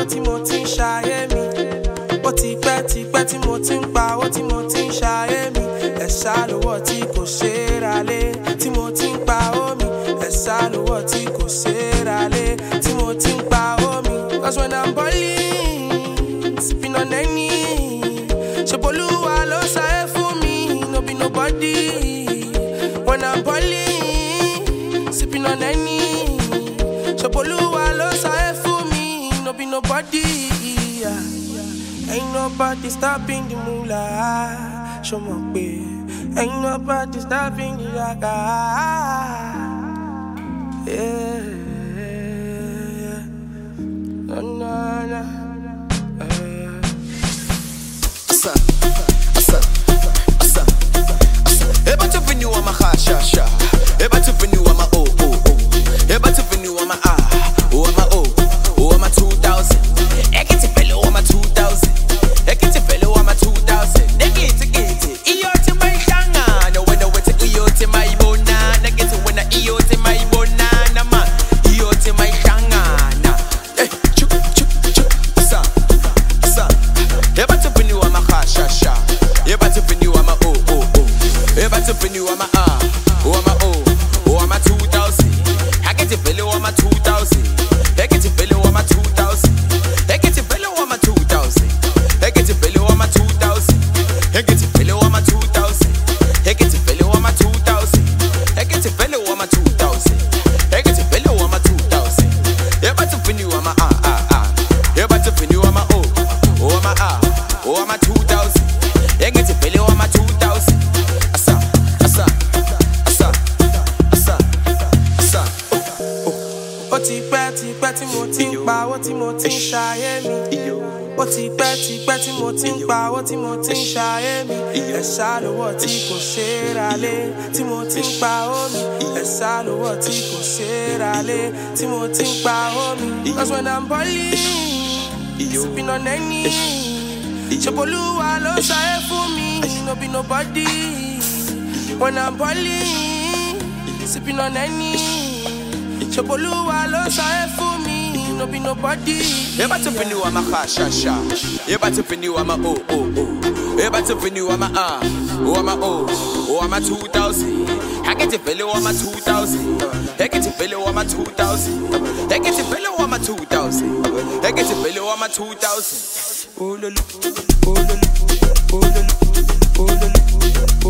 owó tí mo ti ń ṣayé mi. Ó ti pẹ́ tí mo ti ń pa owó tí mo ti ń ṣayé mi. Ẹ̀ṣá lówó tí kò ṣe é ra lé tí mo ti ń pa owó mi. Ẹ̀ṣá lówó tí kò ṣe é ra lé tí mo ti ń pa owó mi. Cause when I'm balling, sipping on any, Ṣeboluwa ló ṣayé fún mi, no be nobody. When I'm balling, sipping on any, Ṣeboluwa ló ṣayé fún mi, no be nobody. Ain't nobody stopping the moolah. Show me pay. Ain't nobody stopping the raga. Yeah. Na. Asa. Eba to vinu wa ma sha. Eba to vinu wa ma oh. Eba to vinu wa ma oh ma oh ma 2000. Ekiti pelo wa ma 2000. Ekiti pelo wa ma 2000. Negiti. Iyo te mai shanga. No when wete iyo te mai bona. Negiti when iyo te mai bona na man. Iyo te mai shanga na. Chuk. Asa. Eba to vinu wa ma sha. Eba to vinu wa ma oh. Eba to vinu wa ma oh ma 2000. Ekiti pelo wa ma 2000. Ekiti pelo wa ma 2000. Ekiti pelo wa ma 2000. Ekiti pelo wa ma 2000. Ekiti pelo wa ma 2000. Ekiti pelo wa ma 2000. Ekiti pelo wa ma 2000. Ekiti pelo wa ma 2000. Eba to vinu wa ma Eba to vinu wa ma oh ma 2000. Ekiti pelo wa ma 2000. Asa. Ó ti pẹ́ tí mo ti ń pa owó tí mo ti ń ṣayé mi. Ó ti pẹ́ tí mo ti ń pa owó tí mo ti ń ṣayé mi. Ẹ̀ṣá lówó tí kò ṣe é ra lé tí mo ti ń pa owó mi. Ẹ̀ṣá lówó tí kò ṣe é ra lé tí mo ti ń pa owó mi. Cause when I'm balling, sipping on any, Ṣeboluwa ló ṣayé fún mi, no be nobody. When I'm balling, sipping on any, Ṣeboluwa ló ṣayé fún mi, no be nobody. Eba to vinu wa ma sha. Eba to vinu wa ma oh. Eba to vinu wa ma oh ma 2000. Ekiti pelo wa ma 2000. Ekiti pelo wa ma 2000. Ekiti pelo wa ma 2000. Ekiti pelo wa ma 2000. Oh lolo.